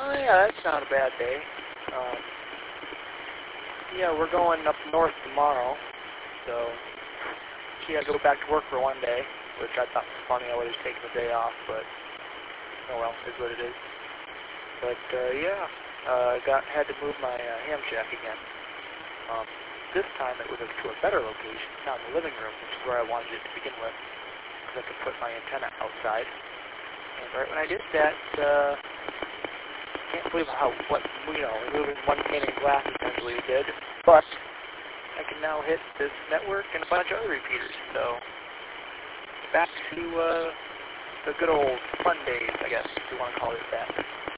Oh yeah, that's not a bad day. Um, yeah, we're going up north tomorrow, so she had to go back to work for one day, which I thought was funny. I would have taken the day off, but oh well, is what it is. But yeah, had to move my ham shack again. This time it was to a better location, not in the living room, which is where I wanted it to begin with, because I could put my antenna outside. And right when I did that, can't believe removing one pane of glass essentially did. But I can now hit this network and a bunch of other repeaters. So back to the good old fun days, I guess, if you want to call it that.